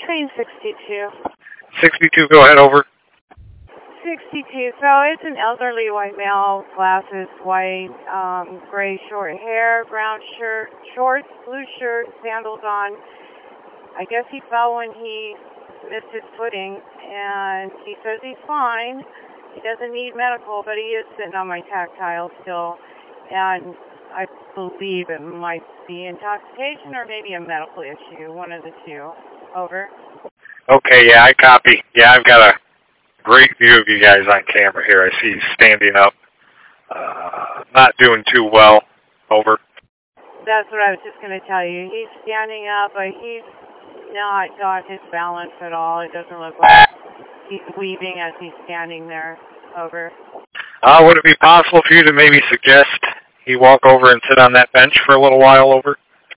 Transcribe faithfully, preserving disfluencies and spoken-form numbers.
train sixty-two. sixty-two, go ahead, over. sixty-two, so it's an elderly white male, glasses, white, um, gray short hair, brown shirt, shorts, blue shirt, sandals on. I guess he fell when he missed his footing, and he says he's fine. He doesn't need medical, but he is sitting on my tactile still, and I believe it might be intoxication or maybe a medical issue, one of the two. Over. Okay, yeah, I copy. Yeah, I've got a great view of you guys on camera here. I see you standing up, uh, not doing too well. Over. That's what I was just going to tell you. He's standing up, but he's not got his balance at all. It doesn't look like he's weaving as he's standing there. Over. Uh, would it be possible for you to maybe suggest he walk over and sit on that bench for a little while? Over.